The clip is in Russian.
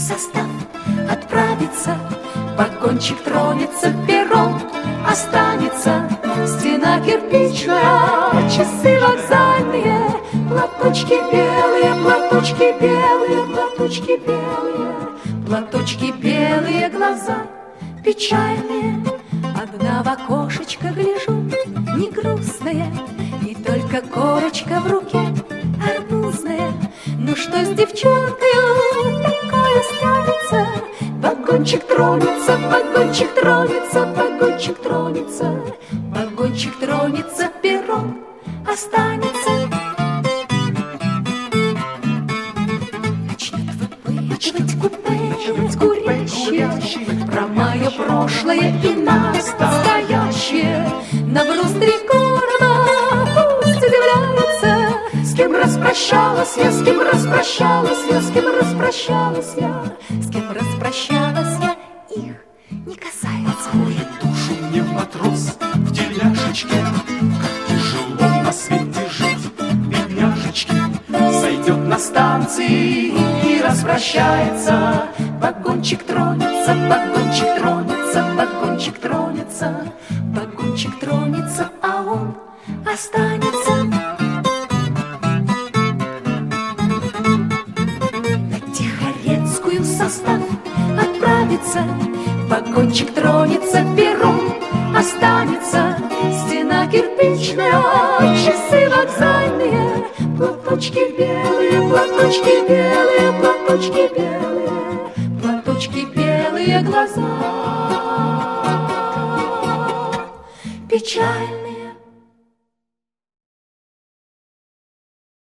состав отправится, вагончик тронется, перрон останется, стена кирпичная, часы вокзальные, платочки белые, платочки белые, платочки белые, платочки белые, глаза печальные. Одна в окошечко гляжу, не грустная, и только корочка в руке арбузная. Ну что с девчонкою такое станется? Вагончик тронется, вагончик тронется, вагончик тронется, вагончик тронется, перрон останется. Начнет выпытывать курящие про мое прошлое и настоящее. На груз три города пусть удивляется, с кем распрощалась я, с кем распрощалась я, с кем распрощалась я, с кем распрощалась я, их не касается. Ходит душу мне матрос в тельняшечке, как тяжело на свете жить, бедняжечки. Сойдет на станции и распрощается. Вагончик тронется, вагончик тронется, вагончик тронется, вагончик тронется, а он останется. На Тихорецкую состав отправится, вагончик тронется, перрон останется, стена кирпичная, часы вокзальные, платочки белые, платочки белые, платочки белые, платочки белые, глаза печально.